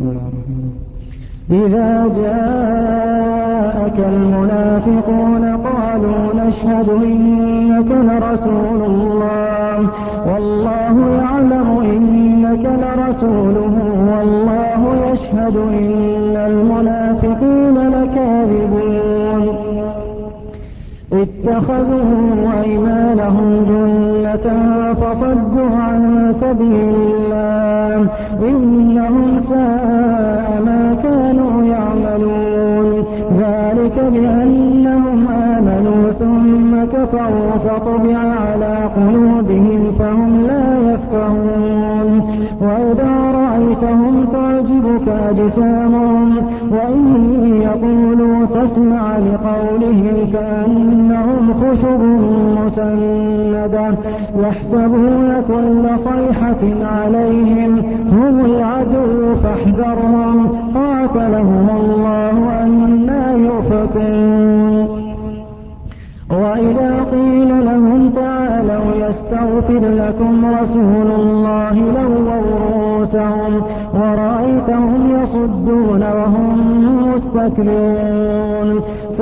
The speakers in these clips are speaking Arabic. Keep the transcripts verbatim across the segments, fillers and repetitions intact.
إذا جاءك المنافقون قالوا نشهد إنك لرسول الله والله يعلم إنك لرسوله والله يشهد إن المنافقين لكاذبون اتخذوا أيمانهم جنة فصدوا عن سبيل الله إنهم ساء ما كانوا يعملون ذلك بأنهم آمنوا ثم كفروا فطبع على قلوبهم فهم لا يفقهون وإذا رأيتهم تعجبك أجسامهم وإن يقولوا تسمع لقولهم كأنهم خشب مسندة يحسبون كل صيحة عليهم هم العدو فاحذرهم قاتلهم الله أنى يؤفكون وإذا قيل لهم تعالوا يستغفر لكم رسول الله لووا رؤوسهم ورأيتهم يصدون وهم مستكبرون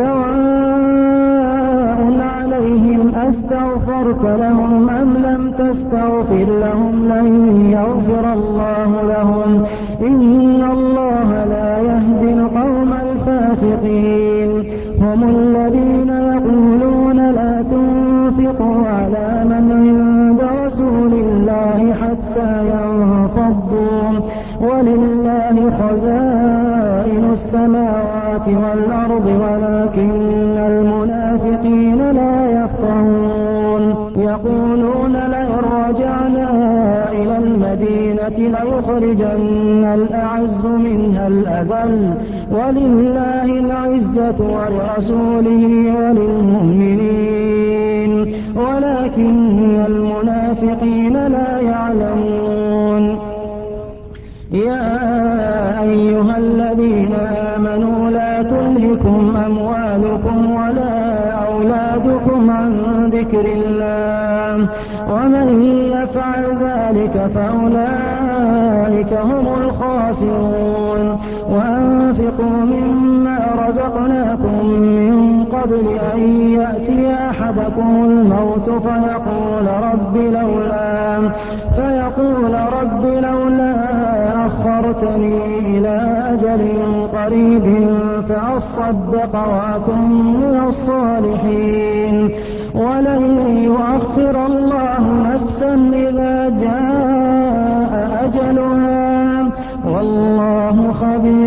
سواء عليهم أستغفرت لهم أم لم تستغفر لهم لن يغفر الله لهم إن الله لا يهدي القوم الفاسقين هم الذين يقولون لا تنفقوا على من عند رسول الله حتى ينفضوا ولله خزائن السماوات والأرض ولكن المنافقين لا يفقهون يقولون لئن رجعنا إلى المدينة ليخرجن الأعز منها الأذل ولله العزة ولرسوله وللمؤمنين ولكن المنافقين لا يعلمون يا أيها الذين آمنوا لا تلهكم أموالكم ولا أولادكم عن ذكر الله ومن يفعل ذلك فأولئك هم الخاسرون وأنفقوا مما رزقناكم من قبل أن يأتي أحدكم الموت فيقول رب لولا فيقول رب لولا أخرتني إلى أجل قريب فأصدق وأكن من الصالحين ولن يؤخر الله نفسا إذا جاء أجلها والله خبير